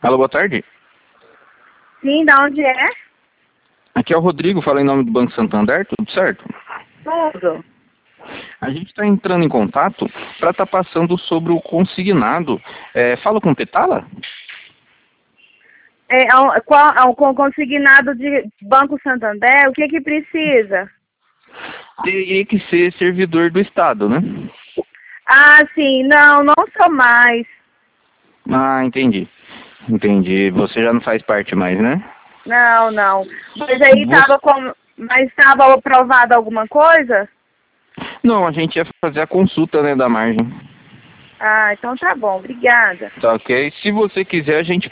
Alô, boa tarde. Sim, da onde é? Aqui é o Rodrigo, fala em nome do Banco Santander, tudo certo? Tudo. A gente está entrando em contato para estar passando sobre o consignado. Fala com o Petala? Com consignado de Banco Santander, o que que precisa? Teria que ser servidor do Estado, né? Ah, sim, não sou mais. Ah, entendi. Entendi. Você já não faz parte mais, né? Não. Mas aí Você... mas estava aprovado alguma coisa? Não, a gente ia fazer a consulta, né, da margem. Ah, então tá bom, obrigada. Tá ok? Se você quiser, a gente